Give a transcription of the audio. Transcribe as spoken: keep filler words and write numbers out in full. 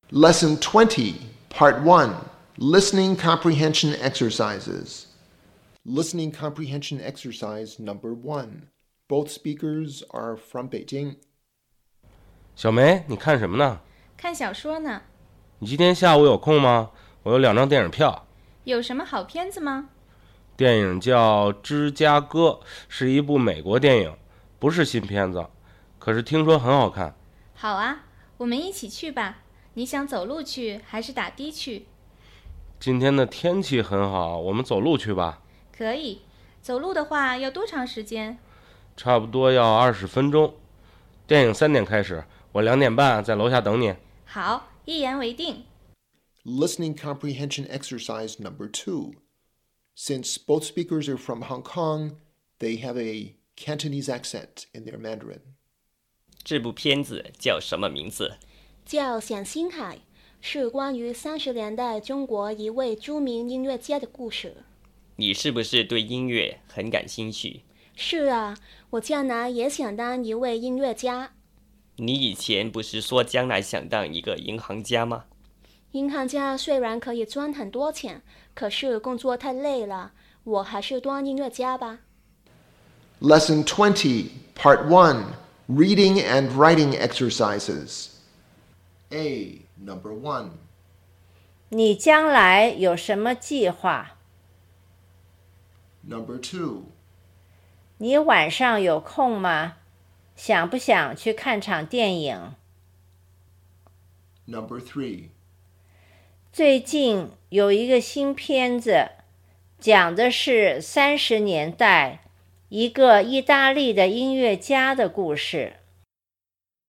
Lesson twenty, Part one, Listening Comprehension Exercises. Listening Comprehension Exercise Number one. Both speakers are from Beijing. 小梅，你看什么呢？ 看小说呢。 你今天下午有空吗？我有两张电影票。 有什么好片子吗？ 电影叫《芝加哥》，是一部美国电影，不是新片子，可是听说很好看。 好啊，我们一起去吧。你想走路去还是打的去？ 今天的天气很好，我们走路去吧。 可以。走路的话要多长时间？ 差不多要二十分钟。电影三点开始，我两点半在楼下等你。 好，一言为定。 Listening Comprehension Exercise Number two. Since both speakers are from Hong Kong, they have a Cantonese accent in their Mandarin. 这部片子叫什么名字？ 叫《冼星海》，是关于三十年代中国一位著名音乐家的故事。 你是不是对音乐很感兴趣？ 是啊，我将来也想当一位音乐家。 你以前不是说将来想当一个银行家吗？ 银行家虽然可以赚很多钱，可是工作太累了，我还是当音乐家吧。 Lesson twenty, Part one, Reading and Writing Exercises. A. Number one. 你将来有什么计划？ Number two. 你晚上有空吗？想不想去看场电影？ Number three. 最近有一个新片子，讲的是三十年代一个意大利的音乐家的故事。